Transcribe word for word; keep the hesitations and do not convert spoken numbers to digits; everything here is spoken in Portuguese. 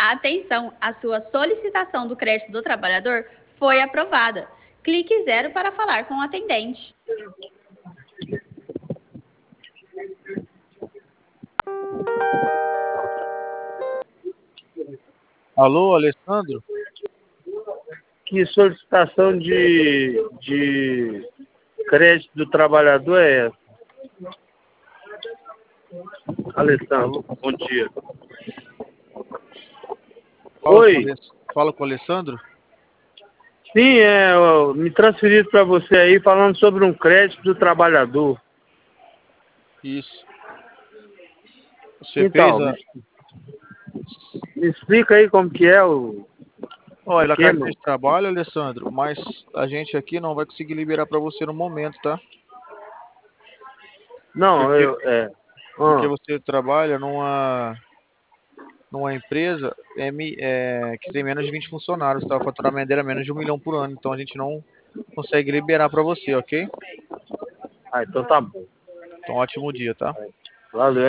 Atenção, a sua solicitação do crédito do trabalhador foi aprovada. Clique zero para falar com o atendente. Alô, Alessandro? Que solicitação de, de crédito do trabalhador é essa? Alessandro, bom dia. Fala Oi. Com Aless... Fala com o Alessandro? Sim, é, eu me transferi para você aí falando sobre um crédito do trabalhador. Isso. Você Então, fez a... me explica aí como que é o Olha, a carteira esquema. de trabalho, Alessandro, mas a gente aqui não vai conseguir liberar para você no momento, tá? Não, Porque, eu, é... porque Ah, você trabalha numa, numa empresa M, é, que tem menos de vinte funcionários, tá? O faturamento dela é menos de um milhão por ano, então a gente não consegue liberar para você, ok? ah, então tá bom. Então, ótimo dia, tá? Valeu.